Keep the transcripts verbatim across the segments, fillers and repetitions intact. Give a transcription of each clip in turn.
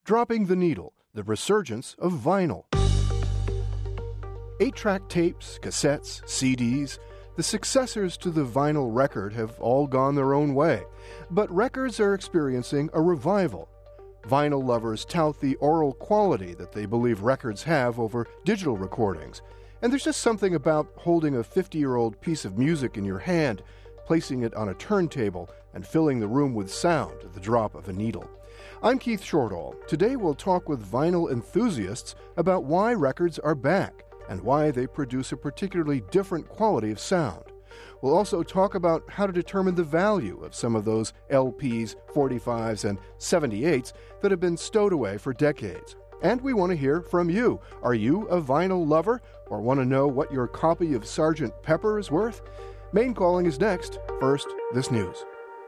Dropping the Needle, the resurgence of vinyl. Eight-track tapes, cassettes, C Ds, the successors to the vinyl record have all gone their own way. But records are experiencing a revival. Vinyl lovers tout the oral quality that they believe records have over digital recordings. And there's just something about holding a fifty-year-old piece of music in your hand, placing it on a turntable, and filling the room with sound at the drop of a needle. I'm Keith Shortall. Today we'll talk with vinyl enthusiasts about why records are back and why they produce a particularly different quality of sound. We'll also talk about how to determine the value of some of those L Ps, forty-fives, and seventy-eights that have been stowed away for decades. And we want to hear from you. Are you a vinyl lover or want to know what your copy of Sergeant Pepper is worth? Main Calling is next. First, this news.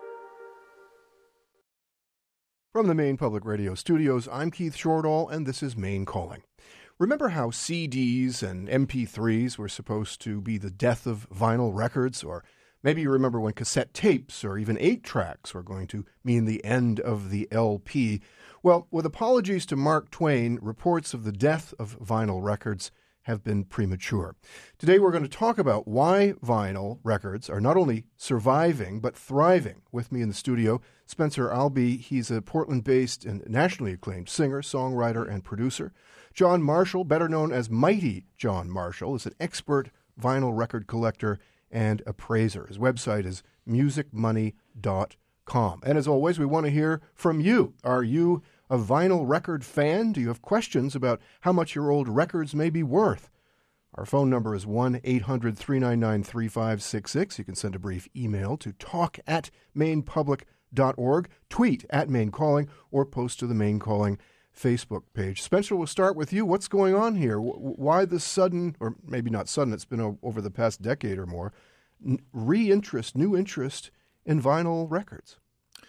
From the Maine Public Radio studios, I'm Keith Shortall, and this is Maine Calling. Remember how C Ds and M P threes were supposed to be the death of vinyl records? Or maybe you remember when cassette tapes or even eight-tracks were going to mean the end of the L P. Well, with apologies to Mark Twain, reports of the death of vinyl records have been premature. Today we're going to talk about why vinyl records are not only surviving but thriving. With me in the studio, Spencer Albee. He's a Portland-based and nationally acclaimed singer, songwriter, and producer. John Marshall, better known as Mighty John Marshall, is an expert vinyl record collector and appraiser. His website is music money dot com. And as always, we want to hear from you. Are you a vinyl record fan? Do you have questions about how much your old records may be worth? Our phone number is one eight hundred three nine nine three five six six. You can send a brief email to talk at maine public dot org, tweet at Maine Calling, or post to the Maine Calling Facebook page. Spencer, we'll start with you. What's going on here? Why the sudden, or maybe not sudden, it's been over the past decade or more, re-interest, new interest in vinyl records?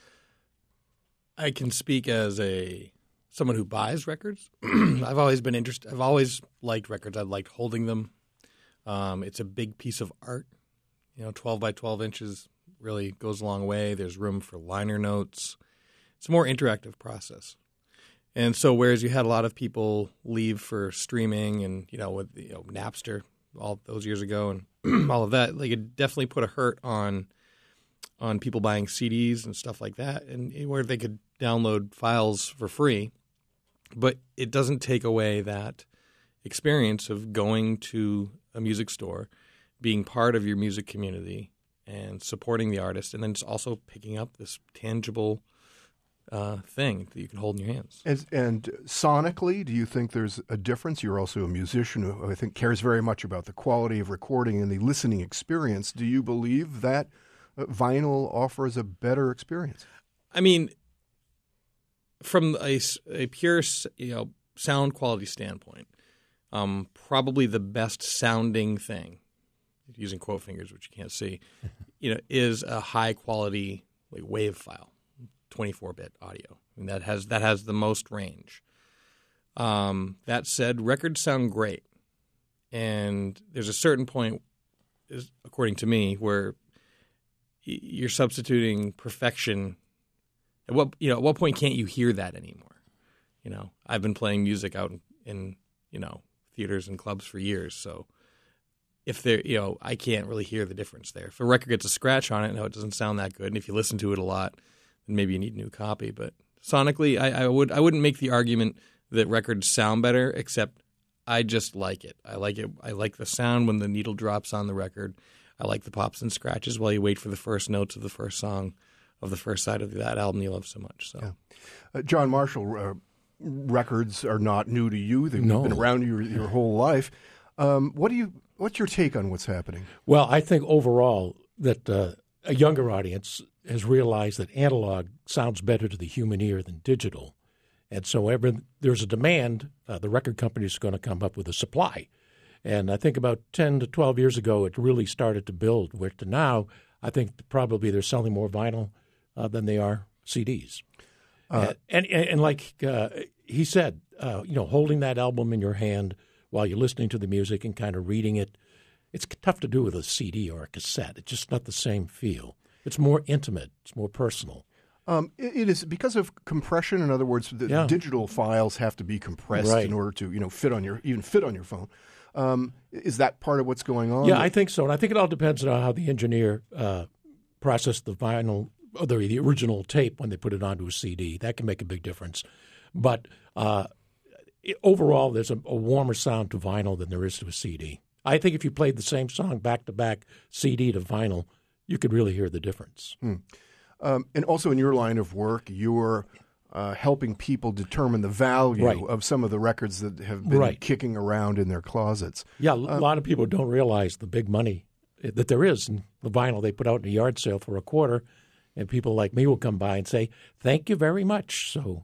I can speak as a someone who buys records. I've always been interested. I've always liked records. I've liked holding them. Um, it's a big piece of art. You know, twelve by twelve inches really goes a long way. There's room for liner notes. It's a more interactive process. And so whereas you had a lot of people leave for streaming and, you know, with you know, Napster all those years ago and all of that, like it definitely put a hurt on on people buying C Ds and stuff like that, and where they could download files for free. But it doesn't take away that experience of going to a music store, being part of your music community and supporting the artist, and then it's also picking up this tangible uh, thing that you can hold in your hands. And, and sonically, do you think there's a difference? You're also a musician who I think cares very much about the quality of recording and the listening experience. Do you believe that vinyl offers a better experience? I mean, from a, a pure you know sound quality standpoint, um, probably the best sounding thing, using quote fingers, which you can't see, you know, is a high quality like wave file, twenty-four bit audio. I mean, that has that has the most range. Um, that said, records sound great, and there's a certain point, is, according to me, where you're substituting perfection. At what you know, at what point can't you hear that anymore? You know, I've been playing music out in, in you know theaters and clubs for years, so if there, you know, I can't really hear the difference there. If a record gets a scratch on it, no, it doesn't sound that good. And if you listen to it a lot, then maybe you need a new copy. But sonically, I, I would I wouldn't make the argument that records sound better, except I just like it. I like it. I like the sound when the needle drops on the record. I like the pops and scratches while you wait for the first notes of the first song of the first side of that album you love so much. So, yeah. uh, John Marshall, uh, records are not new to you. They've no. been around your your whole life. Um, what do you? What's your take on what's happening? Well, I think overall that uh, a younger audience has realized that analog sounds better to the human ear than digital, and so whenever there's a demand, uh, the record company is going to come up with a supply. And I think about ten to twelve years ago, it really started to build. Where to now, I think probably they're selling more vinyl uh, than they are C Ds. Uh, and, and and like uh, he said, uh, you know, holding that album in your hand while you're listening to the music and kind of reading it, it's tough to do with a C D or a cassette. It's just not the same feel. It's more intimate. It's more personal. Um, it, it is because of compression. In other words, the Yeah. digital files have to be compressed Right. in order to, you know, fit on your even fit on your phone. Um, is that part of what's going on? Yeah, I think so. And I think it all depends on how the engineer uh, processed the vinyl, or the, the original tape when they put it onto a C D. That can make a big difference. But uh, it, overall, there's a, a warmer sound to vinyl than there is to a C D. I think if you played the same song back-to-back, C D to vinyl, you could really hear the difference. Hmm. Um, and also in your line of work, you're uh, helping people determine the value Right. of some of the records that have been Right. kicking around in their closets. Yeah, a lot of people don't realize the big money that there is in the vinyl they put out in a yard sale for a quarter, and people like me will come by and say, thank you very much. So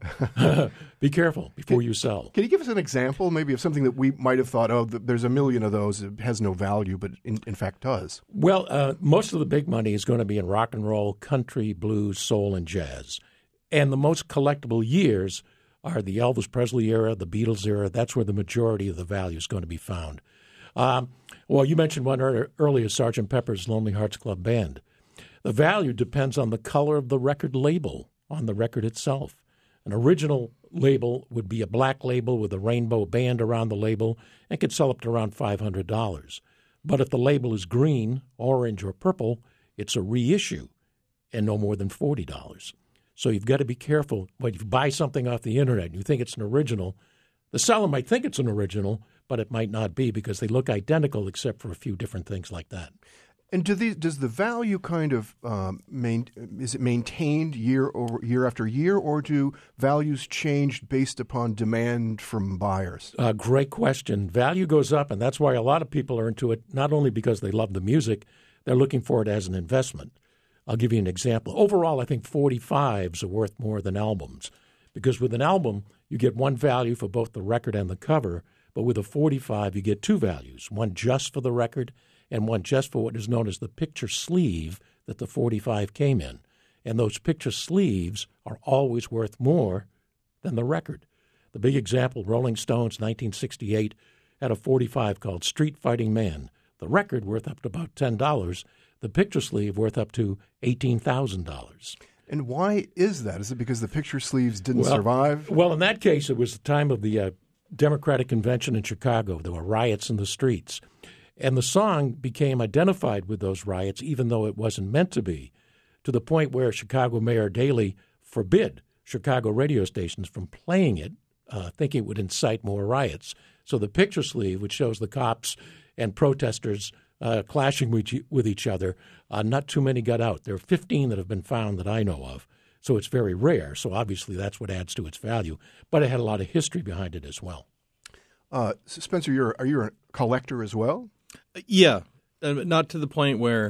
be careful before you sell. Can you give us an example maybe of something that we might have thought, oh, th- there's a million of those, it has no value, but in, in fact does? Well, uh, most of the big money is going to be in rock and roll, country, blues, soul, and jazz. And the most collectible years are the Elvis Presley era, the Beatles era. That's where the majority of the value is going to be found. Um, well, you mentioned one ear- earlier, Sergeant Pepper's Lonely Hearts Club Band. The value depends on the color of the record label on the record itself. An original label would be a black label with a rainbow band around the label and could sell up to around five hundred dollars. But if the label is green, orange, or purple, it's a reissue and no more than forty dollars. So you've got to be careful when you buy something off the internet and you think it's an original. The seller might think it's an original, but it might not be because they look identical except for a few different things like that. And do these, does the value kind of um, main, is it maintained year over year after year, or do values change based upon demand from buyers? Uh, great question. Value goes up, and that's why a lot of people are into it, not only because they love the music, they're looking for it as an investment. I'll give you an example. Overall, I think forty-fives are worth more than albums because with an album, you get one value for both the record and the cover, but with a forty-five, you get two values, one just for the record and one just for what is known as the picture sleeve that the forty-five came in. And those picture sleeves are always worth more than the record. The big example, Rolling Stones, nineteen sixty-eight, had a forty-five called Street Fighting Man. The record worth up to about ten dollars, the picture sleeve worth up to eighteen thousand dollars. And why is that? Is it because the picture sleeves didn't Well- survive? Well, in that case, it was the time of the uh, Democratic Convention in Chicago. There were riots in the streets. And the song became identified with those riots, even though it wasn't meant to be, to the point where Chicago Mayor Daley forbid Chicago radio stations from playing it, uh, thinking it would incite more riots. So the picture sleeve, which shows the cops and protesters uh, clashing with, e- with each other, uh, not too many got out. There are fifteen that have been found that I know of. So it's very rare. So obviously that's what adds to its value. But it had a lot of history behind it as well. Uh, Spencer, you're, are you a collector as well? Yeah, uh, not to the point where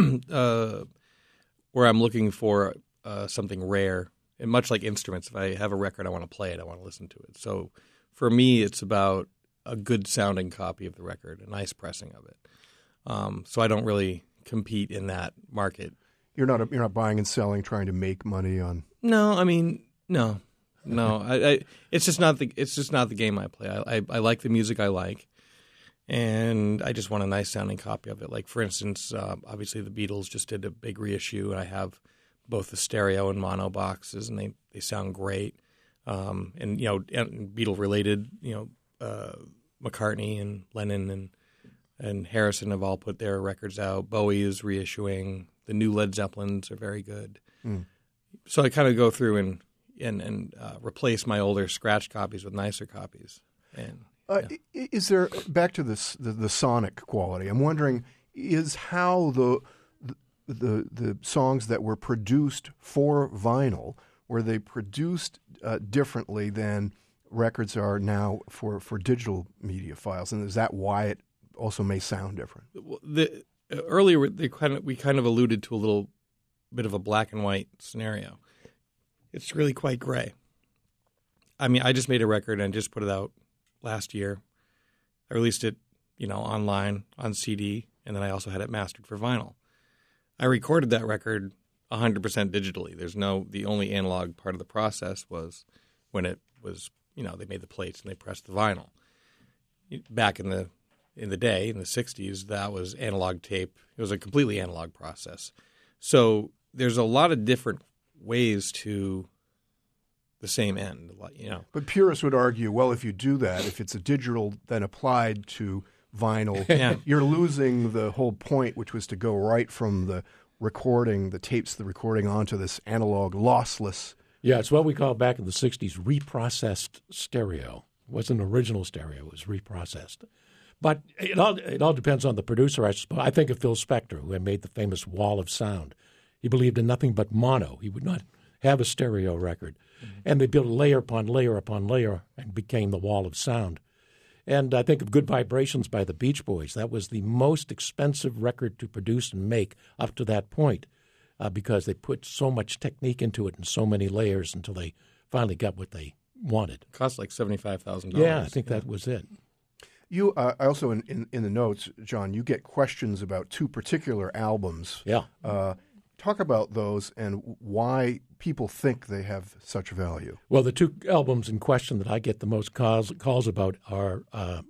uh, where I'm looking for uh, something rare. And much like instruments, if I have a record, I want to play it, I want to listen to it. So for me, it's about a good sounding copy of the record, a nice pressing of it. Um, so I don't really compete in that market. You're not a, you're not buying and selling, trying to make money on. No, I mean, no, no. I, I, it's just not the it's just not the game I play. I, I, I like the music I like. And I just want a nice sounding copy of it. Like, for instance, uh, obviously the Beatles just did a big reissue, and I have both the stereo and mono boxes, and they, they sound great. Um, and, you know, and Beatle-related, you know, uh, McCartney and Lennon and and Harrison have all put their records out. Bowie is reissuing. The new Led Zeppelins are very good. Mm. So I kind of go through and, and, and uh, replace my older scratch copies with nicer copies. And Uh, i- Is there, back to this, the, the sonic quality, I'm wondering, is how the, the the songs that were produced for vinyl, were they produced uh, differently than records are now for, for digital media files? And is that why it also may sound different? the, earlier they kind of, we kind of alluded to a little bit of a black and white scenario. It's really quite gray. I mean, I just made a record and just put it out last year. I released it, you know, online on C D, and then I also had it mastered for vinyl. I recorded that record one hundred percent digitally. There's no – the only analog part of the process was when it was – you know, they made the plates and they pressed the vinyl. Back in the in the day, in the sixties, that was analog tape. It was a completely analog process. So there's a lot of different ways to the same end. You know, but purists would argue, well, if you do that, if it's a digital then applied to vinyl, Yeah. you're losing the whole point, which was to go right from the recording, the tapes, the recording onto this analog lossless. Yeah, it's what we call back in the sixties reprocessed stereo. It wasn't original stereo, it was reprocessed. But it all it all depends on the producer, I suppose. I think of Phil Spector, who had made the famous Wall of Sound. He believed in nothing but mono. He would not have a stereo record. Mm-hmm. And they built layer upon layer upon layer and became the Wall of Sound. And I think of Good Vibrations by the Beach Boys. That was the most expensive record to produce and make up to that point uh, because they put so much technique into it and so many layers until they finally got what they wanted. It cost like seventy-five thousand dollars. Yeah, I think yeah. that was it. You uh, I also, in, in, in the notes, John, you get questions about two particular albums. Yeah. Uh, talk about those and why people think they have such value. Well, the two albums in question that I get the most calls, calls about are uh,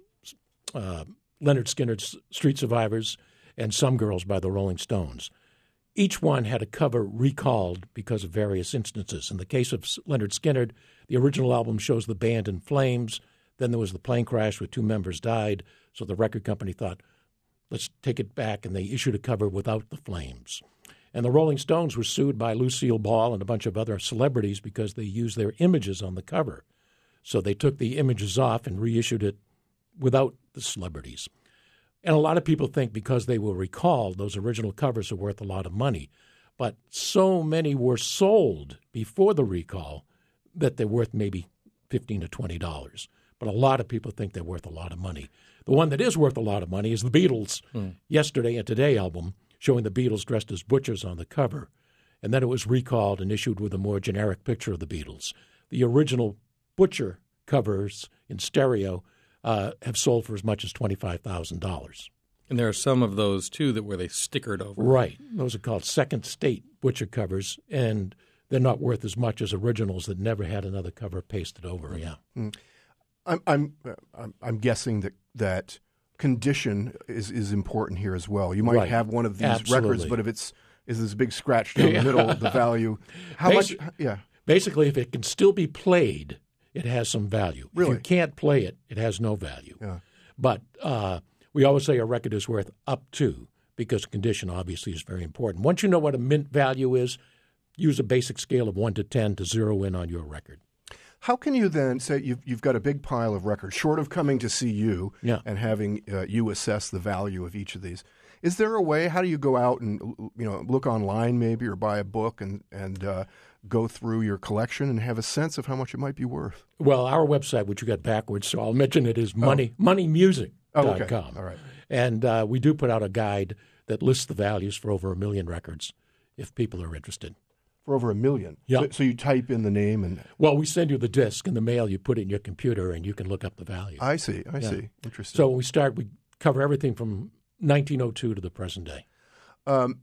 uh, Leonard Skinner's Street Survivors and Some Girls by the Rolling Stones. Each one had a cover recalled because of various instances. In the case of Leonard Skinner, the original album shows the band in flames. Then there was the plane crash where two members died, so the record company thought, let's take it back, and they issued a cover without the flames. And the Rolling Stones were sued by Lucille Ball and a bunch of other celebrities because they used their images on the cover. So they took the images off and reissued it without the celebrities. And a lot of people think because they were recalled, those original covers are worth a lot of money. But so many were sold before the recall that they're worth maybe fifteen to twenty dollars. But a lot of people think they're worth a lot of money. The one that is worth a lot of money is the Beatles' hmm. Yesterday and Today album, showing the Beatles dressed as butchers on the cover. And then it was recalled and issued with a more generic picture of the Beatles. The original Butcher covers in stereo uh, have sold for as much as twenty-five thousand dollars. And there are some of those, too, that where they stickered over. Right. Those are called second state Butcher covers, and they're not worth as much as originals that never had another cover pasted over. Yeah. Mm. I'm I'm I'm, I'm guessing that that condition is, is important here as well. You might right. have one of these Absolutely. records, but if it's is this big scratch down the middle of the value, how Basi- much? Yeah. Basically, if it can still be played, it has some value. Really? If you can't play it, it has no value. Yeah. But uh, we always say a record is worth up to, because condition obviously is very important. Once you know what a mint value is, use a basic scale of one to ten to zero in on your record. How can you then say you've, you've got a big pile of records, short of coming to see you yeah. and having uh, you assess the value of each of these? Is there a way? How do you go out and you know look online maybe or buy a book and and uh, go through your collection and have a sense of how much it might be worth? Well, our website, which you got backwards, so I'll mention it, is money oh. money music dot com. Oh, okay. All right. And uh, we do put out a guide that lists the values for over a million records, if people are interested. For over a million. Yeah. So, so you type in the name and. Well, we send you the disc in the mail. You put it in your computer, and you can look up the value. I see. I yeah. see. Interesting. So when we start, we cover everything from nineteen oh two to the present day. Um,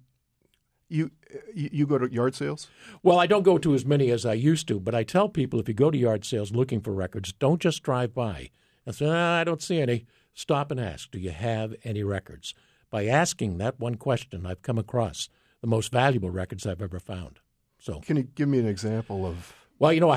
you you go to yard sales? Well, I don't go to as many as I used to, but I tell people if you go to yard sales looking for records, don't just drive by and say, ah, I don't see any. Stop and ask, do you have any records? By asking that one question, I've come across the most valuable records I've ever found. So, can you give me an example of? Well, you know,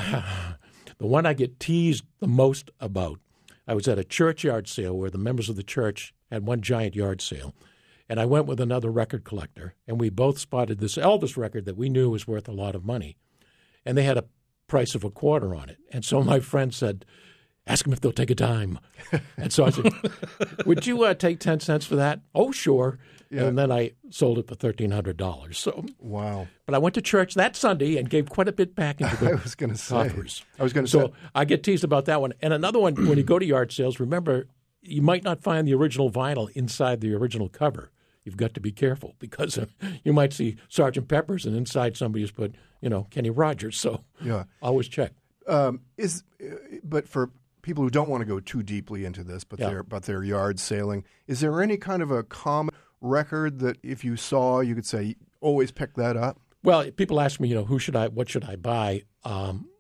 the one I get teased the most about, I was at a church yard sale where the members of the church had one giant yard sale, and I went with another record collector, and we both spotted this Elvis record that we knew was worth a lot of money, and they had a price of a quarter on it. And so my friend said, ask them if they'll take a dime. And so I said, would you uh, take ten cents for that? Oh, sure. Yeah. And then I sold it for thirteen hundred dollars. So wow. But I went to church that Sunday and gave quite a bit back into the I was going to say. coffers. I was going to so say. So I get teased about that one. And another one, when you go to yard sales, remember, you might not find the original vinyl inside the original cover. You've got to be careful because uh, you might see Sergeant Pepper's and inside somebody has put, you know, Kenny Rogers. So yeah. always check. Um, is But for people who don't want to go too deeply into this, but yeah. they're but they're yard sailing, is there any kind of a common record that if you saw, you could say, always pick that up? Well, people ask me, you know, who should I, what should I buy? Um,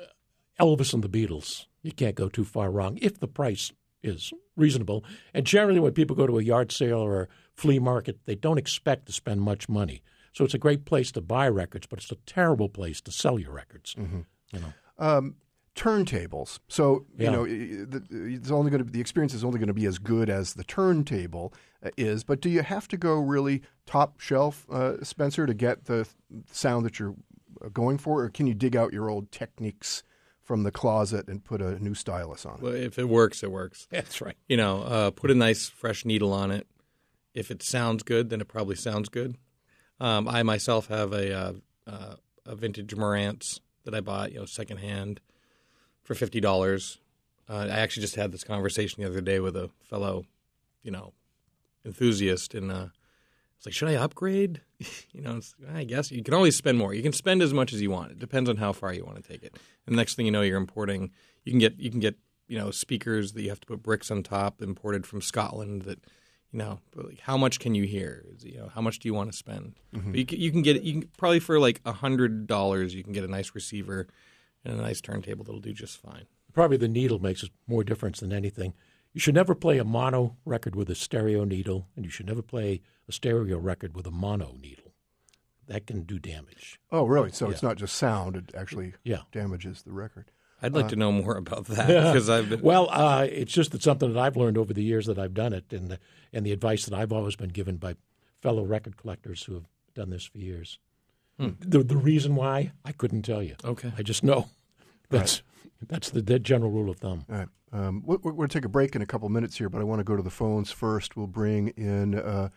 Elvis and the Beatles. You can't go too far wrong if the price is reasonable. And generally when people go to a yard sale or a flea market, they don't expect to spend much money. So it's a great place to buy records, but it's a terrible place to sell your records. Mm-hmm. You know. Um, turntables. So you Yeah. know, the, it's only going to the experience is only going to be as good as the turntable uh, is. But do you have to go really top shelf, uh, Spencer, to get the sound that you're going for, or can you dig out your old Techniques from the closet and put a new stylus on it? Well, if it works, it works. That's right. You know, uh, put a nice fresh needle on it. If it sounds good, then it probably sounds good. Um, I myself have a uh, uh, a vintage Marantz that I bought, you know, secondhand for fifty dollars. Uh, I actually just had this conversation the other day with a fellow, you know, enthusiast, and uh, it's like, should I upgrade? you know, it's, I guess you can always spend more. You can spend as much as you want. It depends on how far you want to take it. And the next thing you know, you're importing. You can get you can get you know speakers that you have to put bricks on top, imported from Scotland. That you know, but like, how much can you hear? You know, how much do you want to spend? Mm-hmm. But you can, you can get you can probably for like a hundred dollars, you can get a nice receiver and a nice turntable that'll do just fine. Probably the needle makes more difference than anything. You should never play a mono record with a stereo needle, and you should never play a stereo record with a mono needle. That can do damage. Oh, really? So Yeah. it's not just sound; it actually Yeah. damages the record. I'd like Uh, to know more about that because I've been, Well, uh, it's just that something that I've learned over the years that I've done it, and the, and the advice that I've always been given by fellow record collectors who have done this for years. Hmm. The the reason why I couldn't tell you. okay. I just know that's that's the dead general rule of thumb. All right. Um, we're, we're going to take a break in a couple minutes here, but I want to go to the phones first. We'll bring in uh,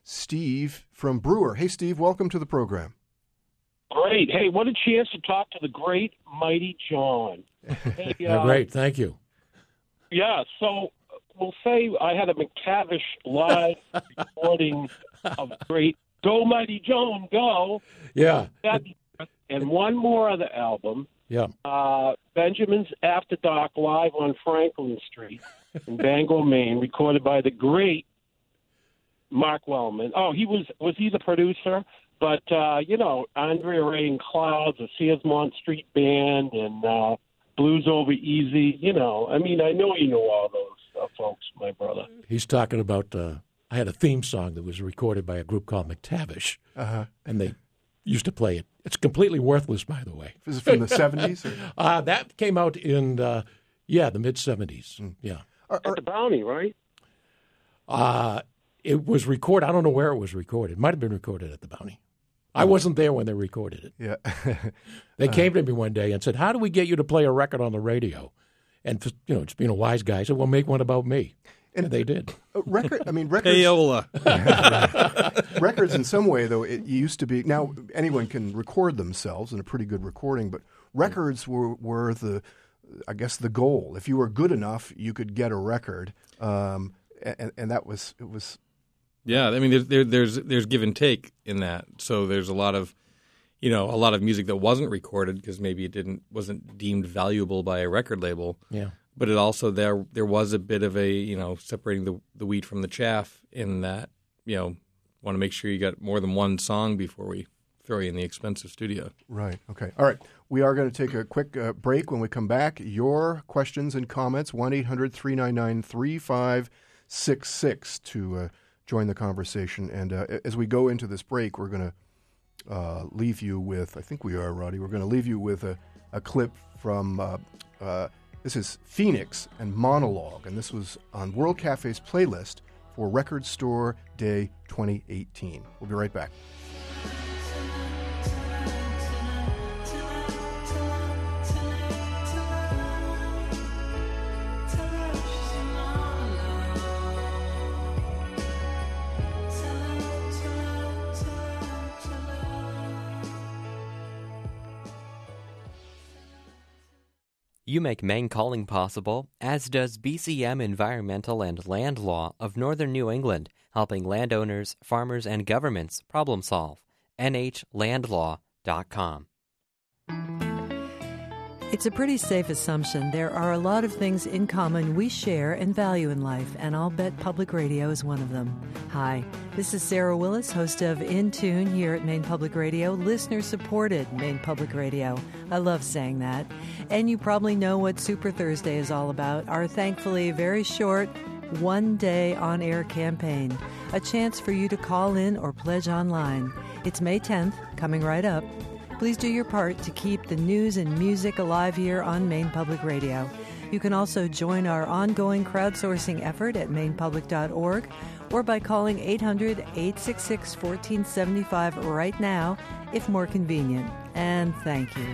Steve from Brewer. Hey, Steve, welcome to the program. Great. Hey, what a chance to talk to the great, mighty John. Hey, Yeah, uh, great, thank you. Yeah, so we'll say I had a McTavish live recording of great Go Mighty John, Go. Yeah, That, and one more other album, yeah. uh, Benjamin's After Dark live on Franklin Street in Bangor, Maine, recorded by the great Mark Wellman. Oh, he was was he the producer? But, uh, you know, Andrea Ray and Clouds, the Searsmont Street Band, and uh, Blues Over Easy. You know, I mean, I know you know all those uh, folks, my brother. He's talking about, uh, I had a theme song that was recorded by a group called McTavish, Uh-huh. and they used to play it. It's completely worthless, by the way. Is it from the seventies? Or? Uh, that came out in, uh, yeah, the mid-seventies. Mm. Yeah. Are, At are, the Bounty, right? Uh, it was recorded. I don't know where it was recorded. It might have been recorded at the Bounty. I wasn't there when they recorded it. yeah. They came to me one day and said, how do we get you to play a record on the radio? And, you know, just being a wise guy, I said, well, make one about me. And, and they did. Uh, record. I mean, records. Payola. records, in some way, though, it used to be. Now anyone can record themselves in a pretty good recording, but records were were the, I guess, the goal. If you were good enough, you could get a record, um, and, and that was it was. Yeah, I mean, there's there, there's there's give and take in that. So there's a lot of, you know, a lot of music that wasn't recorded because maybe it didn't wasn't deemed valuable by a record label. Yeah. But it also there there was a bit of a, you know, separating the the wheat from the chaff in that, you know, want to make sure you got more than one song before we throw you in the expensive studio. Right. Okay. All right. We are going to take a quick uh, break. When we come back, your questions and comments, one eight hundred three nine nine three five six six to uh, join the conversation. And uh, as we go into this break, we're going to uh, leave you with, I think we are, Roddy, we're going to leave you with a, a clip from, uh, uh, this is Phoenix and Monologue, and this was on World Cafe's playlist for Record Store Day twenty eighteen. We'll be right back. You make Maine Calling possible, as does B C M Environmental and Land Law of Northern New England, helping landowners, farmers, and governments problem solve. N H land law dot com. It's a pretty safe assumption there are a lot of things in common we share and value in life, and I'll bet public radio is one of them. Hi, this is Sarah Willis, host of In Tune here at Maine Public Radio, listener-supported Maine Public Radio. I love saying that. And you probably know what Super Thursday is all about, our thankfully very short, One Day On Air campaign, a chance for you to call in or pledge online. It's May tenth, coming right up. Please do your part to keep the news and music alive here on Maine Public Radio. You can also join our ongoing crowdsourcing effort at maine public dot org or by calling eight hundred, eight six six, one four seven five right now, if more convenient. And thank you.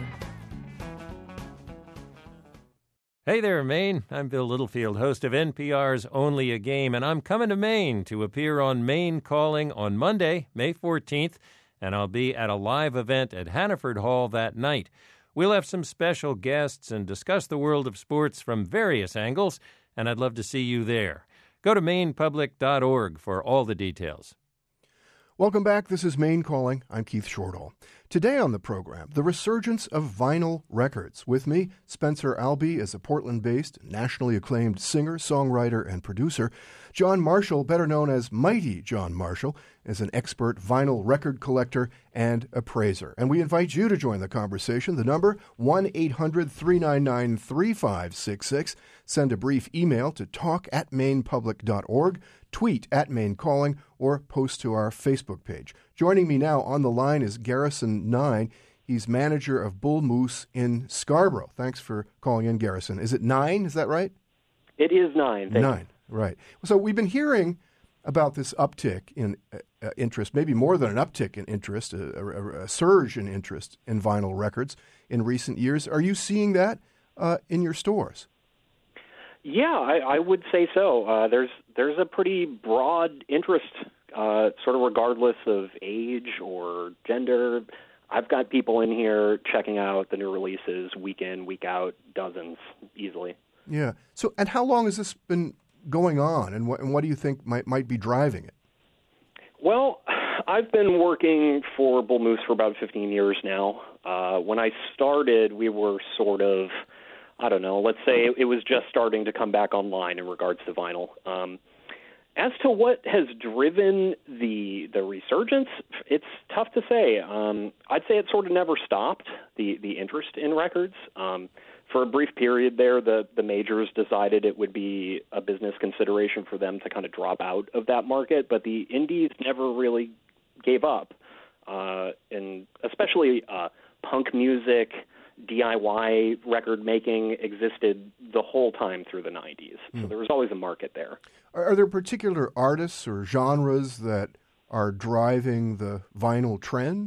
Hey there, Maine. I'm Bill Littlefield, host of N P R's Only a Game, and I'm coming to Maine to appear on Maine Calling on Monday, May fourteenth, and I'll be at a live event at Hannaford Hall that night. We'll have some special guests and discuss the world of sports from various angles, and I'd love to see you there. Go to maine public dot org for all the details. Welcome back. This is Maine Calling. I'm Keith Shortall. Today on the program, the resurgence of vinyl records. With me, Spencer Albee is a Portland-based, nationally acclaimed singer, songwriter, and producer. John Marshall, better known as Mighty John Marshall, is an expert vinyl record collector and appraiser. And we invite you to join the conversation. The number, one eight hundred, three nine nine, three five six six. Send a brief email to talk at maine public dot org, tweet at Maine Calling, or post to our Facebook page. Joining me now on the line is Garrison Nine. He's manager of Bull Moose in Scarborough. Thanks for calling in, Garrison. Is it Nine? Is that right? It is Nine. Thank Nine, you. Right. So we've been hearing about this uptick in uh, interest, maybe more than an uptick in interest, a, a, a surge in interest in vinyl records in recent years. Are you seeing that uh, in your stores? Yeah, I, I would say so. Uh, there's there's a pretty broad interest, uh, sort of regardless of age or gender. I've got people in here checking out the new releases week in, week out, dozens easily. Yeah. So, and how long has this been going on, and what and what do you think might might be driving it? Well, I've been working for Bull Moose for about fifteen years now. Uh, when I started, we were sort of, I don't know, let's say it was just starting to come back online in regards to vinyl. Um, as to what has driven the the resurgence, it's tough to say. Um, I'd say it sort of never stopped, the, the interest in records. Um, for a brief period there, the, the majors decided it would be a business consideration for them to kind of drop out of that market, but the indies never really gave up. Uh, and especially uh, punk music, D I Y record making existed the whole time through the nineties. So mm. there was always a market there. Are, are there particular artists or genres that are driving the vinyl trend?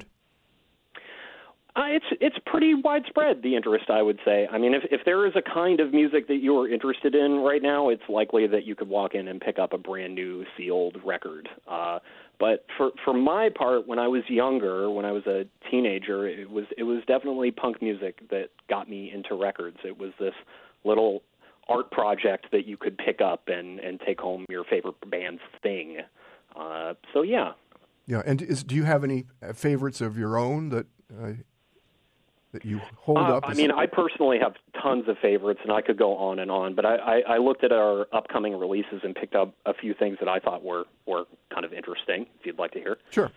Uh, it's it's pretty widespread, the interest, I would say. I mean, if, if there is a kind of music that you are interested in right now, it's likely that you could walk in and pick up a brand new sealed record. Uh, but for for my part, when I was younger, when I was a teenager, it was it was definitely punk music that got me into records. It was this little art project that you could pick up and, and take home your favorite band's thing. Uh, so, yeah. Yeah, and is, do you have any favorites of your own that uh, that you hold uh, up? I mean, I personally have tons of favorites, and I could go on and on. But I, I, I looked at our upcoming releases and picked up a few things that I thought were, were kind of interesting, if you'd like to hear. Sure.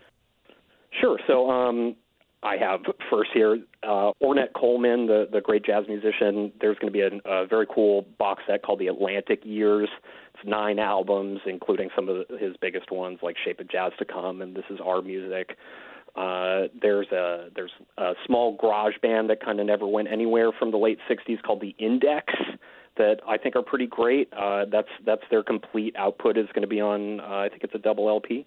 Sure. So um, I have first here uh, Ornette Coleman, the, the great jazz musician. There's going to be a, a very cool box set called The Atlantic Years. It's nine albums, including some of his biggest ones like Shape of Jazz to Come and This Is Our Music. Uh, there's a there's a small garage band that kind of never went anywhere from the late sixties called The Index that I think are pretty great. Uh, that's that's their complete output is going to be on, uh, I think it's a double L P.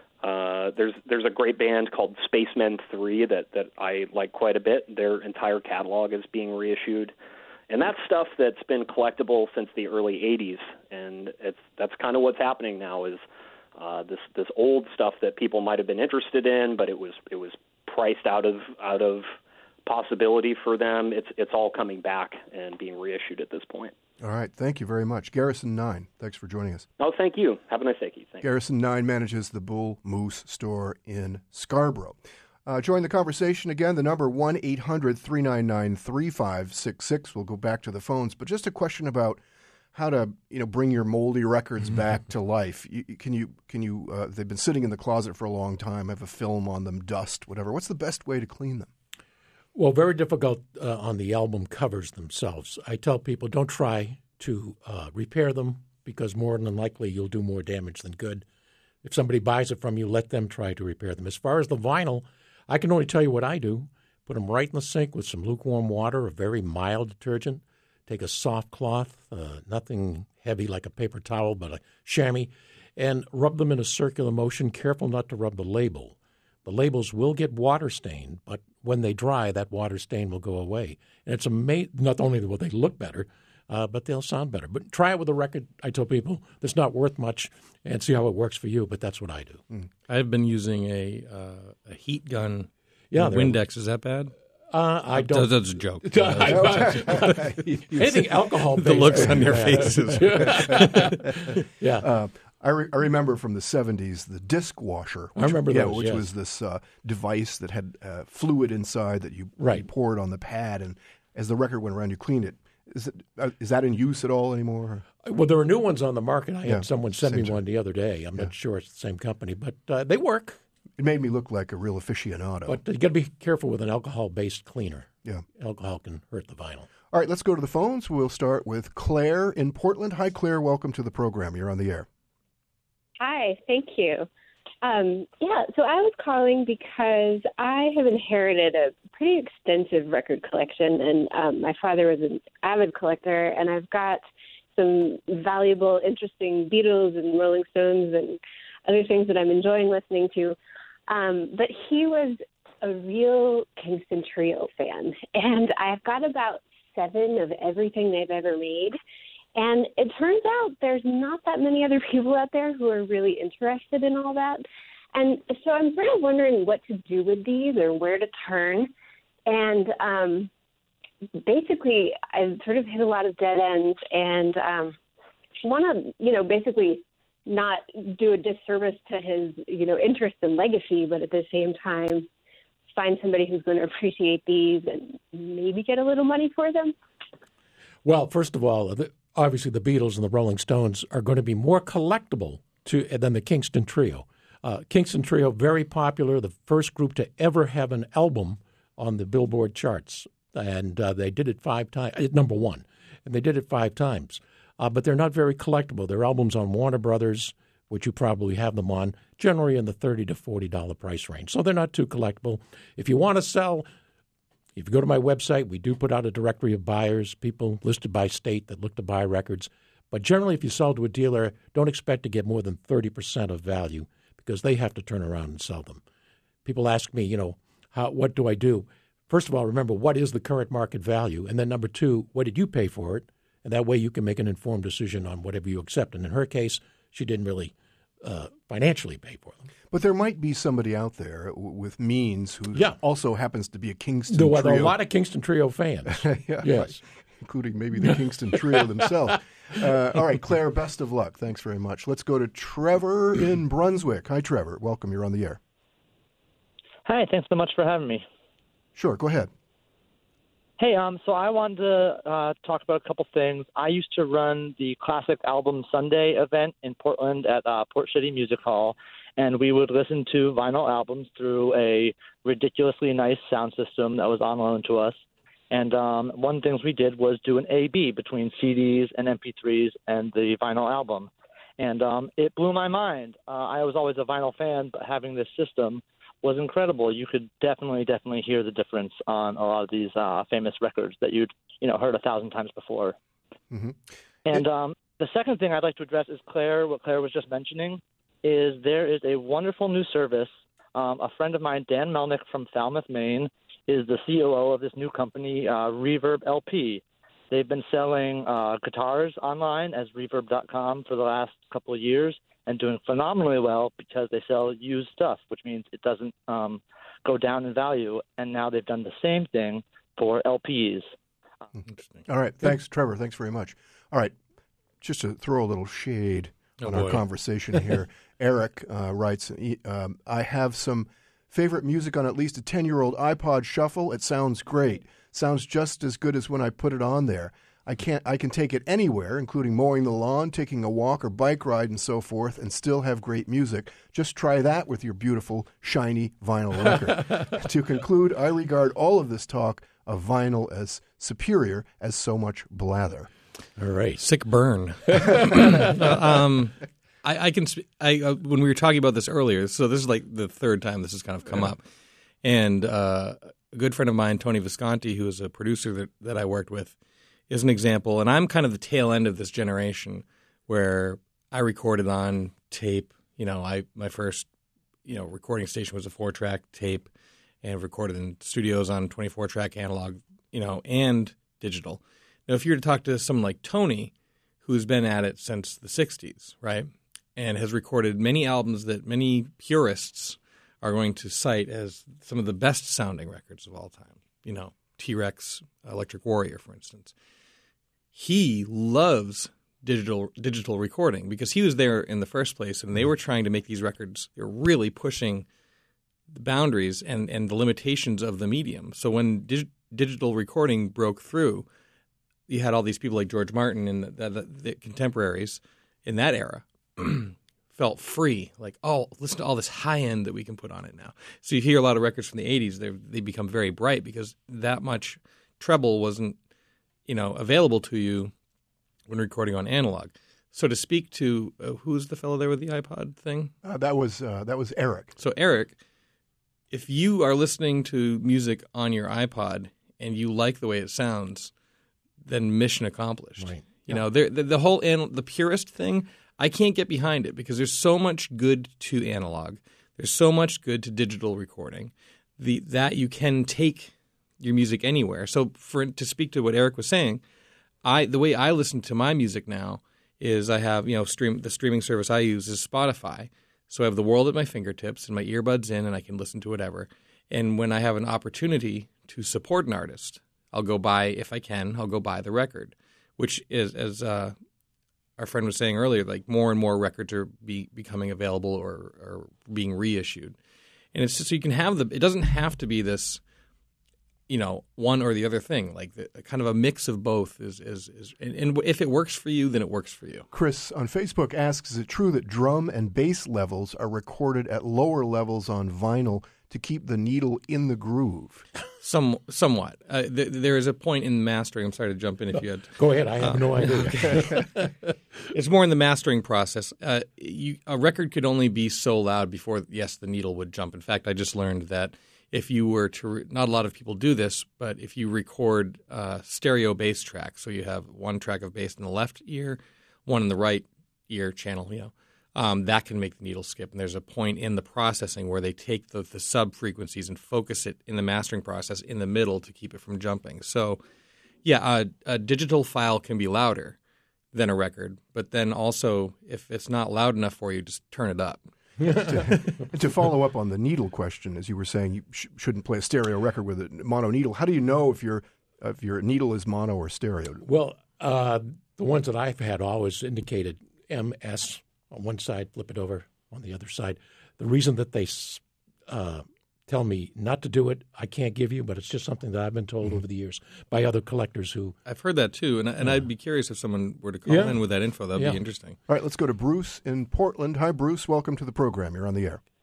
Uh, there's there's a great band called Spacemen three that, that I like quite a bit. Their entire catalog is being reissued. And that's stuff that's been collectible since the early eighties. And it's that's kind of what's happening now is uh, this this old stuff that people might have been interested in, but it was it was priced out of out of possibility for them. It's it's all coming back and being reissued at this point. All right. Thank you very much. Garrison Nine, thanks for joining us. Oh, thank you. Have a nice day, Keith. Thanks. Garrison Nine manages the Bull Moose store in Scarborough. Uh, join the conversation again. The number one eight hundred, three nine nine, three five six six. We'll go back to the phones, but just a question about how to, you know, bring your moldy records mm-hmm. back to life. You, can you, can you, uh, they've been sitting in the closet for a long time, have a film on them, dust, whatever. What's the best way to clean them? Well, very difficult uh, on the album covers themselves. I tell people don't try to uh, repair them because more than likely you'll do more damage than good. If somebody buys it from you, let them try to repair them. As far as the vinyl, I can only tell you what I do. Put them right in the sink with some lukewarm water, a very mild detergent. Take a soft cloth, uh, nothing heavy like a paper towel, but a chamois, and rub them in a circular motion. Careful not to rub the label. The labels will get water stained, but when they dry, that water stain will go away. And it's amazing. Not only will they look better, uh, but they'll sound better. But try it with a record. I tell people that's not worth much, and see how it works for you. But that's what I do. Mm. I've been using a uh, a heat gun. Yeah, Windex. Is that bad? Uh, I don't. That's a joke. Anything alcohol based. The looks on your faces. yeah. Uh, I, re- I remember from the seventies the disc washer. Which, I remember yeah, those, which yes. was this uh, device that had uh, fluid inside that you, right. you poured on the pad, and as the record went around, you cleaned it. Is it uh, is that in use at all anymore? Well, there are new ones on the market. I Yeah, had someone send me same one the other day. I'm Yeah. not sure it's the same company, but uh, they work. It made me look like a real aficionado. But you got to be careful with an alcohol-based cleaner. Yeah. Alcohol can hurt the vinyl. All right, let's go to the phones. We'll start with Claire in Portland. Hi, Claire. Welcome to the program. You're on the air. Hi, thank you. Um, yeah, so I was calling because I have inherited a pretty extensive record collection, and um, my father was an avid collector, and I've got some valuable, interesting Beatles and Rolling Stones and other things that I'm enjoying listening to. Um, but he was a real Kingston Trio fan, and I've got about seven of everything they've ever made. And it turns out there's not that many other people out there who are really interested in all that. And so I'm sort of wondering what to do with these or where to turn. And um, basically, I've sort of hit a lot of dead ends and um, want to, you know, basically not do a disservice to his, you know, interest and legacy, but at the same time, find somebody who's going to appreciate these and maybe get a little money for them. Well, first of all, the, obviously the Beatles and the Rolling Stones are going to be more collectible to than the Kingston Trio. Uh, Kingston Trio, very popular, the first group to ever have an album on the Billboard charts. And uh, they did it five times, number one, and they did it five times. Uh, but they're not very collectible. Their albums on Warner Brothers, which you probably have them on, generally in the thirty to forty dollars price range. So they're not too collectible. If you want to sell, if you go to my website, we do put out a directory of buyers, people listed by state that look to buy records. But generally, if you sell to a dealer, don't expect to get more than thirty percent of value because they have to turn around and sell them. People ask me, you know, how, what do I do? First of all, remember, what is the current market value? And then number two, what did you pay for it? And that way you can make an informed decision on whatever you accept. And in her case, she didn't really uh, financially pay for them. But there might be somebody out there w- with means who Yeah. also happens to be a Kingston There were Trio. a lot of Kingston Trio fans. yeah, yes. right. Including maybe the Kingston Trio themselves. Uh, all right, Claire, best of luck. Thanks very much. Let's go to Trevor in Brunswick. Hi, Trevor. Welcome. You're on the air. Hi, thanks so much for having me. Sure, go ahead. Hey, um, so I wanted to uh, talk about a couple things. I used to run the Classic Album Sunday event in Portland at uh, Port City Music Hall, and we would listen to vinyl albums through a ridiculously nice sound system that was on loan to us. And um, one of the things we did was do an A B between C Ds and M P threes and the vinyl album. And um, it blew my mind. Uh, I was always a vinyl fan, but having this system was incredible. You could definitely, definitely hear the difference on a lot of these uh, famous records that you'd, you know, heard a thousand times before. Mm-hmm. And um, the second thing I'd like to address is Claire, what Claire was just mentioning, is there is a wonderful new service. Um, a friend of mine, Dan Melnick from Falmouth, Maine, is the C O O of this new company, uh, Reverb L P. They've been selling uh, guitars online as reverb dot com for the last couple of years and doing phenomenally well because they sell used stuff, which means it doesn't um, go down in value. And now they've done the same thing for L Ps. Interesting. All right. Thanks, Trevor. Thanks very much. All right. Just to throw a little shade Oh, on boy. our conversation here, Eric uh, writes, um, I have some favorite music on at least a ten-year-old iPod Shuffle. It sounds great. Sounds just as good as when I put it on there. I can't. I can take it anywhere, including mowing the lawn, taking a walk or bike ride, and so forth, and still have great music. Just try that with your beautiful, shiny vinyl record. To conclude, I regard all of this talk of vinyl as superior as so much blather. All right. Sick burn. uh, um, I, I can. Sp- I uh, when we were talking about this earlier. So this is like the third time this has kind of come yeah. up, and uh, a good friend of mine, Tony Visconti, who is a producer that, that I worked with, is an example. And I'm kind of the tail end of this generation where I recorded on tape. You know, I my first you know recording station was a four track tape, and recorded in studios on twenty-four track analog. You know, and digital. Now, if you were to talk to someone like Tony, who's been at it since the sixties, right, and has recorded many albums that many purists are going to cite as some of the best-sounding records of all time, you know, T-Rex, Electric Warrior, for instance, he loves digital digital recording because he was there in the first place, and they were trying to make these records. They're really pushing the boundaries and, and the limitations of the medium. So when dig- digital recording broke through, you had all these people like George Martin and the, the, the contemporaries in that era felt free, like, oh, listen to all this high end that we can put on it now. So you hear a lot of records from the eighties, they they become very bright because that much treble wasn't, you know, available to you when recording on analog. So to speak to uh, who's the fellow there with the iPod thing? Uh, that was uh, that was Eric. So Eric, if you are listening to music on your iPod and you like the way it sounds, then mission accomplished. Right. You yeah. know, the, the whole an, the purist thing, I can't get behind it because there's so much good to analog. There's so much good to digital recording. The that you can take your music anywhere. So for to speak to what Eric was saying, I the way I listen to my music now is I have, you know, stream the streaming service I use is Spotify. So I have the world at my fingertips and my earbuds in and I can listen to whatever. And when I have an opportunity to support an artist, I'll go buy, if I can, I'll go buy the record, which is, as uh, our friend was saying earlier, like more and more records are be, becoming available or, or being reissued. And it's just so you can have the, it doesn't have to be this, you know, one or the other thing. Like the, kind of a mix of both is, is, is and, and if it works for you, then it works for you. Chris on Facebook asks, is it true that drum and bass levels are recorded at lower levels on vinyl to keep the needle in the groove? Some, somewhat. Uh, th- there is a point in mastering. I'm sorry to jump in if you had. Go ahead. I have uh, no idea. It's more in the mastering process. Uh, you, a record could only be so loud before, yes, the needle would jump. In fact, I just learned that if you were to re- – not a lot of people do this, but if you record uh, stereo bass tracks, so you have one track of bass in the left ear, one in the right ear channel, you know, Um, that can make the needle skip. And there's a point in the processing where they take the, the sub-frequencies and focus it in the mastering process in the middle to keep it from jumping. So, yeah, a, a digital file can be louder than a record. But then also, if it's not loud enough for you, just turn it up. to, to follow up on the needle question, as you were saying, you sh- shouldn't play a stereo record with a mono needle. How do you know if your if your needle is mono or stereo? Well, uh, the ones that I've had always indicated M S on one side, flip it over on the other side. The reason that they uh, tell me not to do it, I can't give you, but it's just something that I've been told mm-hmm. over the years by other collectors who... I've heard that too, and, and uh, I'd be curious if someone were to call yeah. in with that info. That would yeah. be interesting. All right, let's go to Bruce in Portland. Hi, Bruce. Welcome to the program. You're on the air.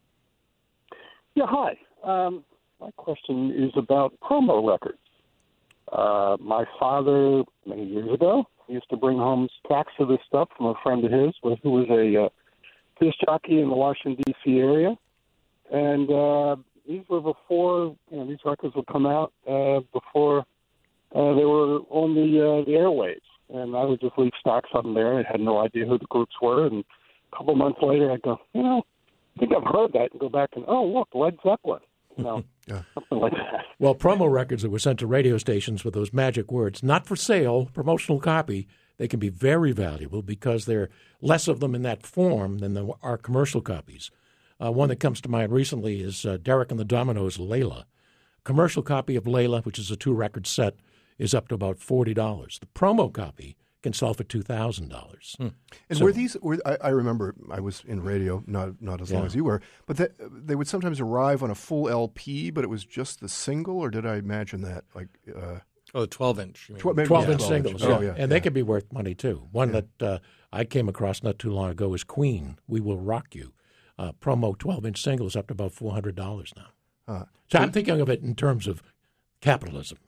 Yeah, hi. Um, my question is about promo records. Uh, my father, many years ago, used to bring home stacks of this stuff from a friend of his who was a uh, disc jockey in the Washington, D C area. And uh, these were before, you know, these records would come out uh, before uh, they were on the, uh, the airwaves. And I would just leave stocks on there. I had no idea who the groups were. And a couple months later, I'd go, you know, I think I've heard that, and go back and, oh, look, Led Zeppelin. You know, yeah. something like that. Well, promo records that were sent to radio stations with those magic words, not for sale, promotional copy, they can be very valuable because there are less of them in that form than there are commercial copies. Uh, one that comes to mind recently is uh, Derek and the Dominoes' Layla. A commercial copy of Layla, which is a two-record set, is up to about forty dollars. The promo copy can sell for two thousand dollars. Hmm. And so, were these? Were, I, I remember I was in radio, not not as yeah. long as you were, but that, they would sometimes arrive on a full L P, but it was just the single, or did I imagine that? Like, uh, oh, twelve inch, twelve yeah, inch singles, yeah. Oh, yeah, and yeah. they could be worth money too. One yeah. that uh, I came across not too long ago is Queen, "We Will Rock You," uh, promo twelve inch singles up to about four hundred dollars now. Uh, so, so I'm thinking of it in terms of capitalism.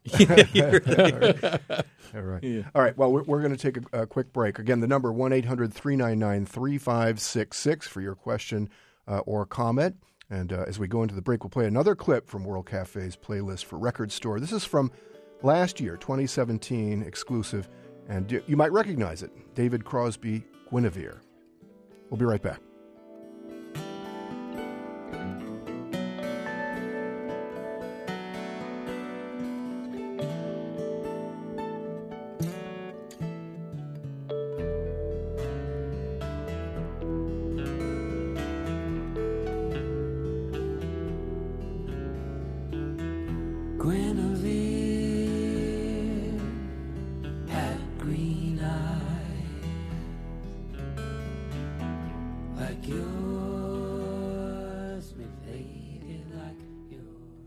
All right. Yeah. All right. Well, we're, we're going to take a, a quick break. Again, the number one eight hundred three nine nine three five six six for your question uh, or comment. And uh, as we go into the break, we'll play another clip from World Cafe's playlist for Record Store. This is from last year, twenty seventeen, exclusive, and you, you might recognize it, David Crosby, Guinevere. We'll be right back. Guinevere had green eyes like yours, with lady like yours.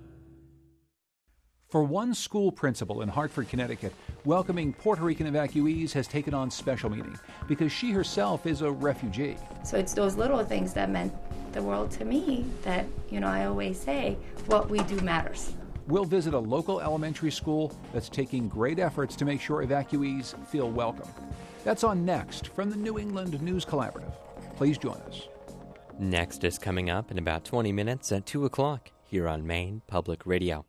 For one school principal in Hartford, Connecticut, welcoming Puerto Rican evacuees has taken on special meaning because she herself is a refugee. So it's those little things that meant the world to me that, you know, I always say, what we do matters. We'll visit a local elementary school that's taking great efforts to make sure evacuees feel welcome. That's on Next from the New England News Collaborative. Please join us. Next is coming up in about twenty minutes at two o'clock here on Maine Public Radio.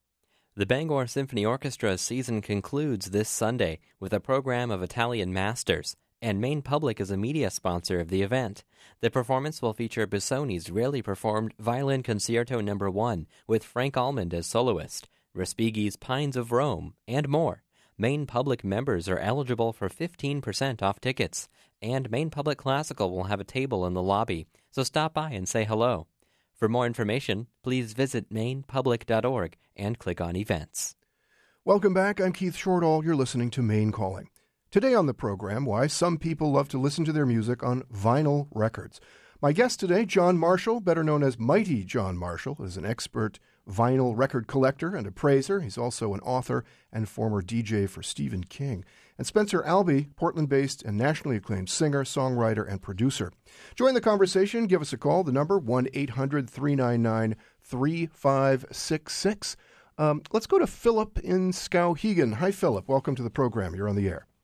The Bangor Symphony Orchestra's season concludes this Sunday with a program of Italian masters, and Maine Public is a media sponsor of the event. The performance will feature Busoni's rarely performed Violin Concerto Number One with Frank Almond as soloist, Respighi's Pines of Rome, and more. Maine Public members are eligible for fifteen percent off tickets, and Maine Public Classical will have a table in the lobby, so stop by and say hello. For more information, please visit maine public dot org and click on Events. Welcome back. I'm Keith Shortall. You're listening to Maine Calling. Today on the program, why some people love to listen to their music on vinyl records. My guest today, John Marshall, better known as Mighty John Marshall, is an expert vinyl record collector and appraiser. He's also an author and former D J for Stephen King. And Spencer Albee, Portland-based and nationally acclaimed singer, songwriter, and producer. Join the conversation. Give us a call. The number, one eight hundred three nine nine three five six six. Um, let's go to Philip in Skowhegan. Hi, Philip. Welcome to the program. You're on the air.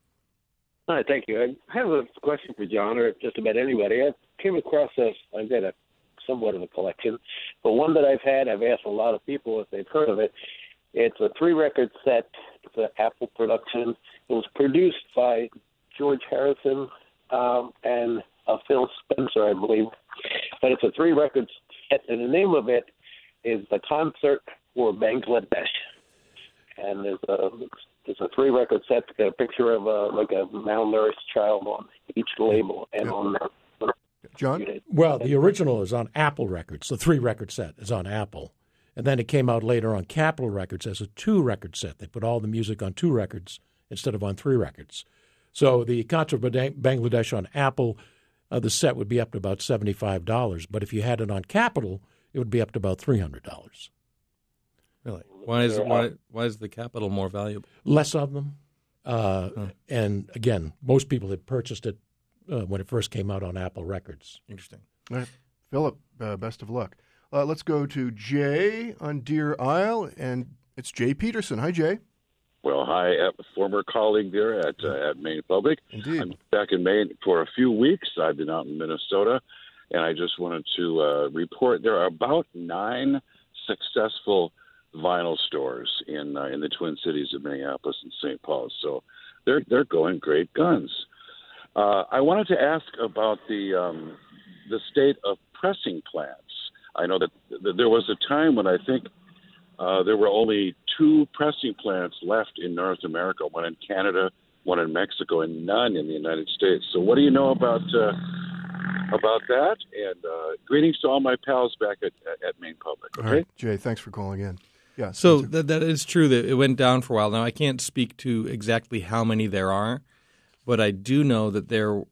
Hi, thank you. I have a question for John, or just about anybody. I came across this. I've got a somewhat of a collection, but one that I've had, I've asked a lot of people if they've heard of it. It's a three-record set. It's an Apple production. It was produced by George Harrison um, and uh, Phil Spencer, I believe. But it's a three-record set, and the name of it is The Concert for Bangladesh. And there's a It's a three-record set. It's got a picture of a, like a malnourished child on each label and yeah. on that. John? Well, the original is on Apple Records. The three-record set is on Apple. And then it came out later on Capitol Records as a two-record set. They put all the music on two records instead of on three records. So the Concert for Bangladesh on Apple, uh, the set would be up to about seventy-five dollars. But if you had it on Capitol, it would be up to about three hundred dollars. Really? Why is why why is the Capitol more valuable? Less of them, uh, huh. and again, most people had purchased it uh, when it first came out on Apple Records. Interesting. All right. Philip, uh, best of luck. Uh, let's go to Jay on Deer Isle, and it's Jay Peterson. Hi, Jay. Well, hi, a former colleague there at uh, at Maine Public. Indeed. I'm back in Maine for a few weeks. I've been out in Minnesota, and I just wanted to uh, report there are about nine successful vinyl stores in uh, in the Twin Cities of Minneapolis and Saint Paul. So they're they're going great guns. Uh, I wanted to ask about the um, the state of pressing plants. I know that, that there was a time when I think uh, there were only two pressing plants left in North America, one in Canada, one in Mexico, and none in the United States. So what do you know about uh, about that? And uh, greetings to all my pals back at, at, at Maine Public. Okay? All right, Jay, thanks for calling in. Yeah, so that that is true that it went down for a while. Now, I can't speak to exactly how many there are, but I do know that there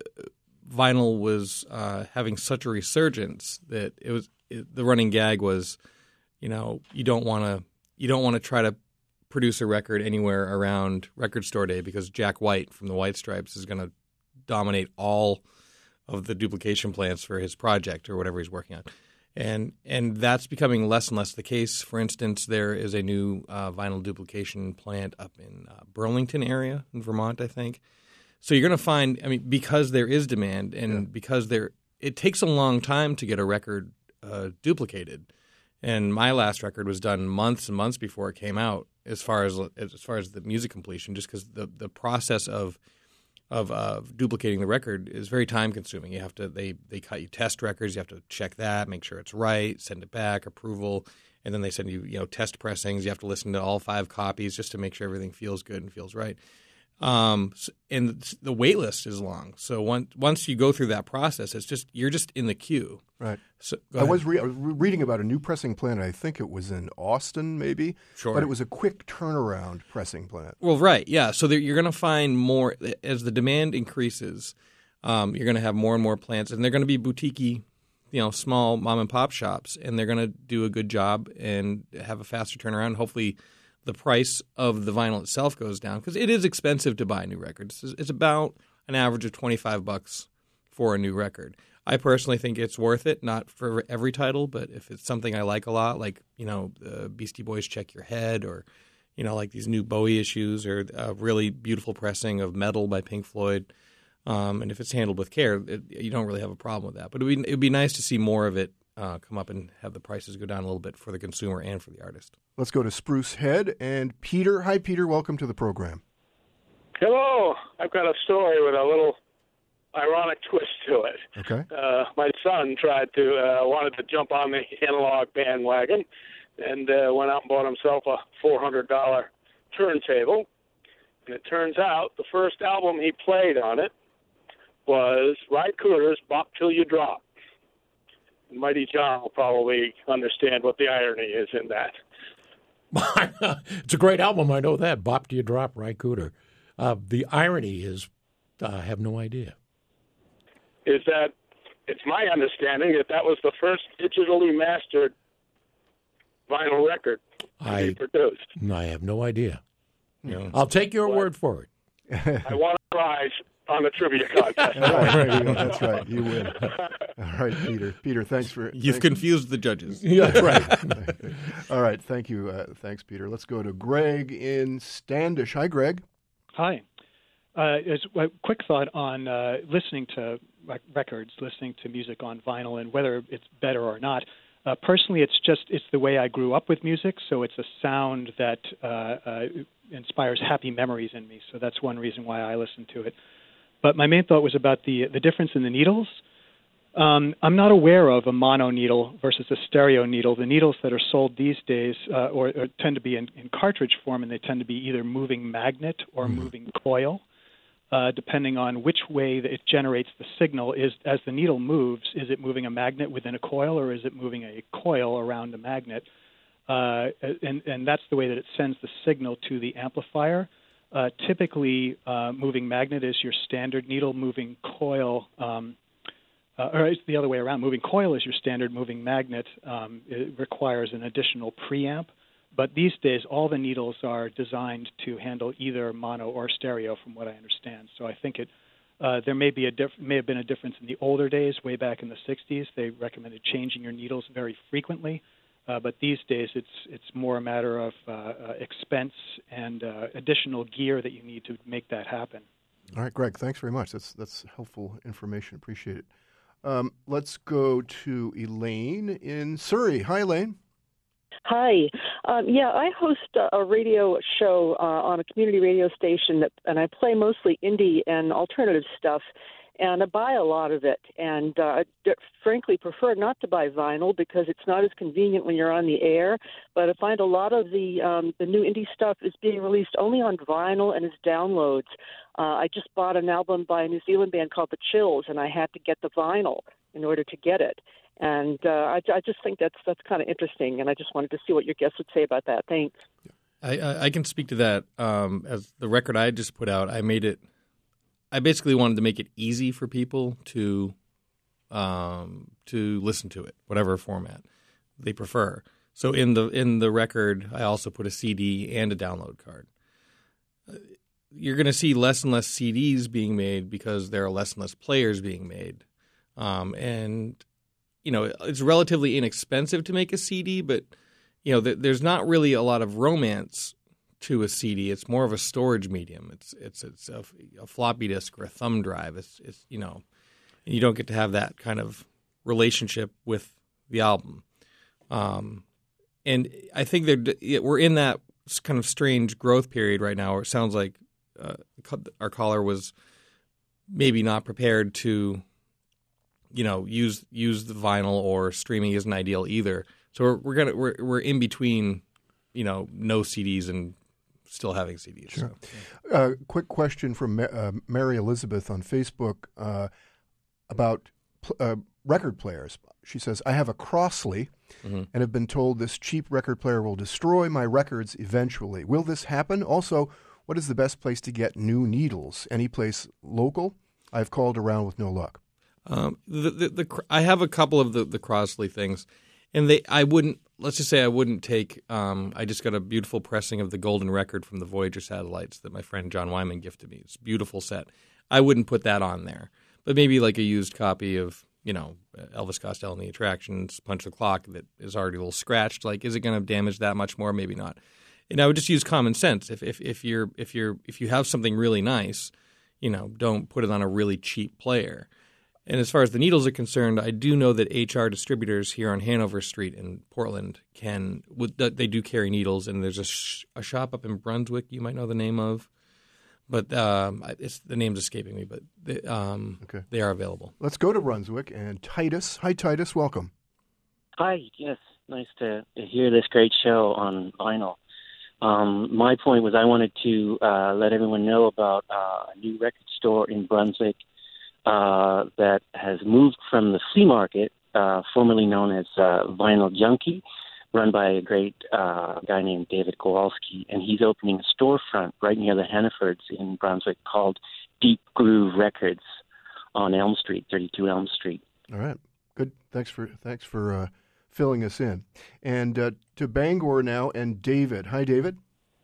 vinyl was uh, having such a resurgence that it was it, the running gag was, you know, you don't want to you don't want to try to produce a record anywhere around Record Store Day because Jack White from the White Stripes is going to dominate all of the duplication plants for his project or whatever he's working on. And and that's becoming less and less the case. For instance, there is a new uh, vinyl duplication plant up in uh, Burlington area in Vermont, I think. So you're going to find, I mean, because there is demand and yeah. because there, it takes a long time to get a record uh, duplicated. And my last record was done months and months before it came out, as far as as far as the music completion, just because the, the process of Of, of duplicating the record is very time consuming. You have to they they cut you test records. You have to check that, make sure it's right, send it back, approval, and then they send you you know test pressings. You have to listen to all five copies just to make sure everything feels good and feels right. Um, and the wait list is long. So once once you go through that process, it's just you're just in the queue. Right. So I was, re- I was reading about a new pressing plant. I think it was in Austin, maybe. Sure. But it was a quick turnaround pressing plant. Well, right, yeah. So there, you're going to find more as the demand increases. Um, you're going to have more and more plants, and they're going to be boutique-y, you know, small mom and pop shops, and they're going to do a good job and have a faster turnaround. Hopefully, the price of the vinyl itself goes down because it is expensive to buy new records. It's about an average of twenty-five bucks for a new record. I personally think it's worth it, not for every title, but if it's something I like a lot, like, you know, uh, Beastie Boys' Check Your Head, or, you know, like these new Bowie issues, or a really beautiful pressing of Metal by Pink Floyd. Um, and if it's handled with care, it, you don't really have a problem with that. But it would be, it would be nice to see more of it uh, come up and have the prices go down a little bit for the consumer and for the artist. Let's go to Spruce Head and Peter. Hi, Peter. Welcome to the program. Hello. I've got a story with a little ironic twist to it. Okay. Uh, my son tried to, uh, wanted to jump on the analog bandwagon and uh, went out and bought himself a four hundred dollars turntable. And it turns out the first album he played on it was Ry Cooder's Bop Till You Drop. And Mighty John will probably understand what the irony is in that. It's a great album, I know that. Bop Till You Drop, Ry Cooder. Uh, the irony is, uh, I have no idea. Is that it's my understanding that that was the first digitally mastered vinyl record to be produced. I have no idea. No. I'll take your But word for it. I want to prize on the trivia contest. Right, right, that's right. You win. All right, Peter. Peter, thanks for... You've thank confused the judges. Yeah, that's right. All right, thank you. Uh, thanks, Peter. Let's go to Greg in Standish. Hi, Greg. Hi. Uh, it's a quick thought on uh, listening to rec- records, listening to music on vinyl, and whether it's better or not. Uh, personally, it's just it's the way I grew up with music, so it's a sound that uh, uh, inspires happy memories in me. So that's one reason why I listen to it. But my main thought was about the the difference in the needles. Um, I'm not aware of a mono needle versus a stereo needle. The needles that are sold these days uh, or, or tend to be in, in cartridge form, and they tend to be either moving magnet or mm-hmm. moving coil. Uh, depending on which way that it generates the signal, is as the needle moves, is it moving a magnet within a coil or is it moving a coil around a magnet? Uh, and, and that's the way that it sends the signal to the amplifier. Uh, typically, uh, moving magnet is your standard needle, moving coil, um, uh, or it's the other way around. Moving coil is your standard, moving magnet um, it requires an additional preamp. But these days, all the needles are designed to handle either mono or stereo, from what I understand. So I think it uh, there may be a diff- may have been a difference in the older days, way back in the sixties. They recommended changing your needles very frequently, uh, but these days it's it's more a matter of uh, uh, expense and uh, additional gear that you need to make that happen. All right, Greg, thanks very much. That's that's helpful information. Appreciate it. Um, let's go to Elaine in Surrey. Hi, Elaine. Hi. Um, yeah, I host a, a radio show uh, on a community radio station, that, and I play mostly indie and alternative stuff, and I buy a lot of it. And uh, I d- frankly prefer not to buy vinyl because it's not as convenient when you're on the air. But I find a lot of the um, the new indie stuff is being released only on vinyl and as downloads. Uh, I just bought an album by a New Zealand band called The Chills, and I had to get the vinyl in order to get it. And uh, I, I just think that's that's kind of interesting, and I just wanted to see what your guests would say about that. Thanks. I, I, I can speak to that. Um, as the record I just put out, I made it. I basically wanted to make it easy for people to um, to listen to it, whatever format they prefer. So in the in the record, I also put a C D and a download card. You're going to see less and less C Ds being made because there are less and less players being made, um, and you know, it's relatively inexpensive to make a C D, but, you know, th- there's not really a lot of romance to a C D. It's more of a storage medium. It's it's it's a, a floppy disk or a thumb drive. It's it's you know, and you don't get to have that kind of relationship with the album. Um, and I think they're, we're in that kind of strange growth period right now where it sounds like uh, our caller was maybe not prepared to, you know, use use the vinyl, or streaming isn't ideal either. So we're, we're gonna we're we're in between, you know, no C Ds and still having C Ds. Sure. So, yeah. Uh, quick question from uh, Mary Elizabeth on Facebook uh, about pl- uh, record players. She says, I have a Crossley mm-hmm. and have been told this cheap record player will destroy my records eventually. Will this happen? Also, what is the best place to get new needles? Any place local? I've called around with no luck. Um, the, the, the, I have a couple of the, the Crossley things, and they I wouldn't, let's just say I wouldn't take, um, I just got a beautiful pressing of the Golden Record from the Voyager satellites that my friend John Wyman gifted me. It's a beautiful set. I wouldn't put that on there. But maybe like a used copy of, you know, Elvis Costello and the Attractions, Punch the Clock, that is already a little scratched. Like, is it going to damage that much more? Maybe not. And I would just use common sense. If if if you're if you're if you have something really nice, you know, don't put it on a really cheap player. And as far as the needles are concerned, I do know that H R Distributors here on Hanover Street in Portland can they do carry needles, and there's a, sh- a shop up in Brunswick you might know the name of. But um, it's, the name's escaping me, but they, um, okay. they are available. Let's go to Brunswick and Titus. Hi, Titus. Welcome. Hi. Yes, nice to, to hear this great show on vinyl. Um, my point was I wanted to uh, let everyone know about uh, a new record store in Brunswick uh, that has moved from the flea market, uh, formerly known as uh, Vinyl Junkie, run by a great uh, guy named David Kowalski, and he's opening a storefront right near the Hannafords in Brunswick called Deep Groove Records on Elm Street, thirty-two Elm Street. All right, good. Thanks for thanks for uh, filling us in. And uh, to Bangor now, and David. Hi, David.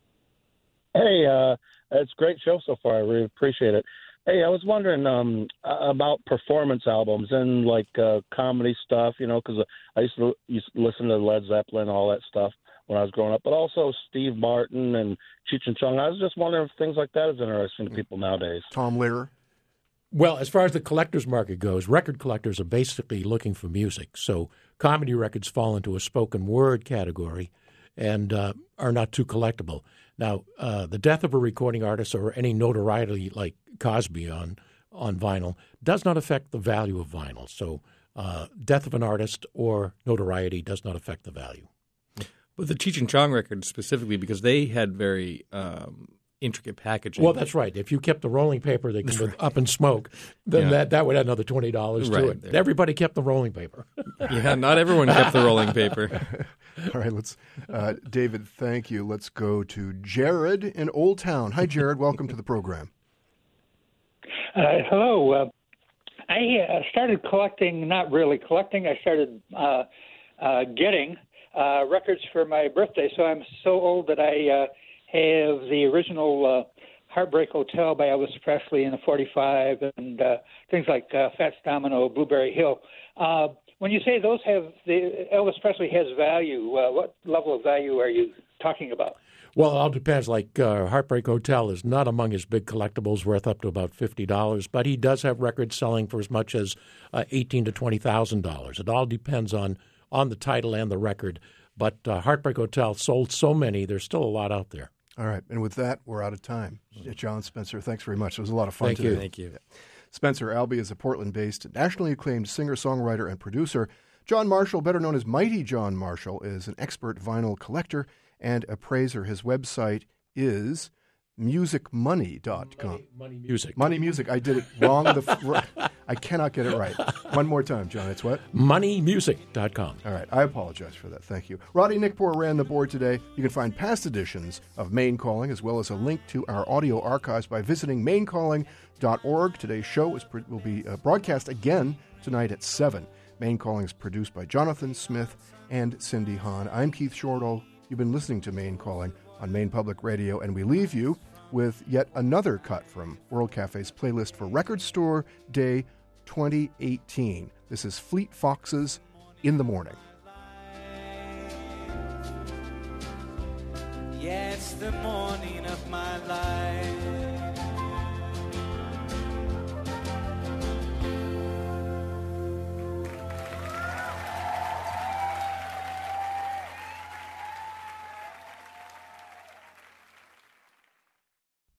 Hey, uh, it's a great show so far. I really appreciate it. Hey, I was wondering um, about performance albums and like uh, comedy stuff, you know, because I used to, used to listen to Led Zeppelin, all that stuff when I was growing up, but also Steve Martin and Cheech and Chong. I was just wondering if things like that is interesting to people nowadays. Tom Lehrer. Well, as far as the collector's market goes, record collectors are basically looking for music. So comedy records fall into a spoken word category and uh, are not too collectible. Now, uh, the death of a recording artist or any notoriety like Cosby on on vinyl does not affect the value of vinyl. So uh, death of an artist or notoriety does not affect the value. But the Cheech and Chong record specifically, because they had very um, intricate packaging. Well, that's right. If you kept the rolling paper that came with Up in Smoke, then yeah. that, that would add another twenty dollars right, to it. There. Everybody kept the rolling paper. Yeah, not everyone kept the rolling paper. All right, let's, uh, David, thank you. Let's go to Jared in Old Town. Hi, Jared. Welcome to the program. Uh, hello. Uh, I uh, started collecting, not really collecting, I started uh, uh, getting uh, records for my birthday. So I'm so old that I uh, have the original uh, Heartbreak Hotel by Elvis Presley in the forty-five and uh, things like uh, Fats Domino, Blueberry Hill. Uh, when you say those have, the Elvis Presley has value, uh, what level of value are you talking about? Well, it all depends. Like uh, Heartbreak Hotel is not among his big collectibles, worth up to about fifty dollars, but he does have records selling for as much as uh, eighteen thousand to twenty thousand dollars. It all depends on, on the title and the record. But uh, Heartbreak Hotel sold so many, there's still a lot out there. All right. And with that, we're out of time. John Spencer, thanks very much. It was a lot of fun Thank today. You. Thank you. Spencer Albee is a Portland-based, nationally acclaimed singer-songwriter and producer. John Marshall, better known as Mighty John Marshall, is an expert vinyl collector and appraiser. His website is music money dot com. Money, money Music. Money Music. I did it wrong. The, I cannot get it right. One more time, John. It's what? money music dot com. All right. I apologize for that. Thank you. Roddy Nickpour ran the board today. You can find past editions of Maine Calling as well as a link to our audio archives by visiting maine calling dot org. Today's show is, will be uh, broadcast again tonight at seven. Maine Calling is produced by Jonathan Smith and Cindy Hahn. I'm Keith Shortall. You've been listening to Maine Calling on Maine Public Radio, and we leave you with yet another cut from World Cafe's playlist for Record Store Day twenty eighteen. This is Fleet Foxes, in the morning. Yeah, it's the morning of my life.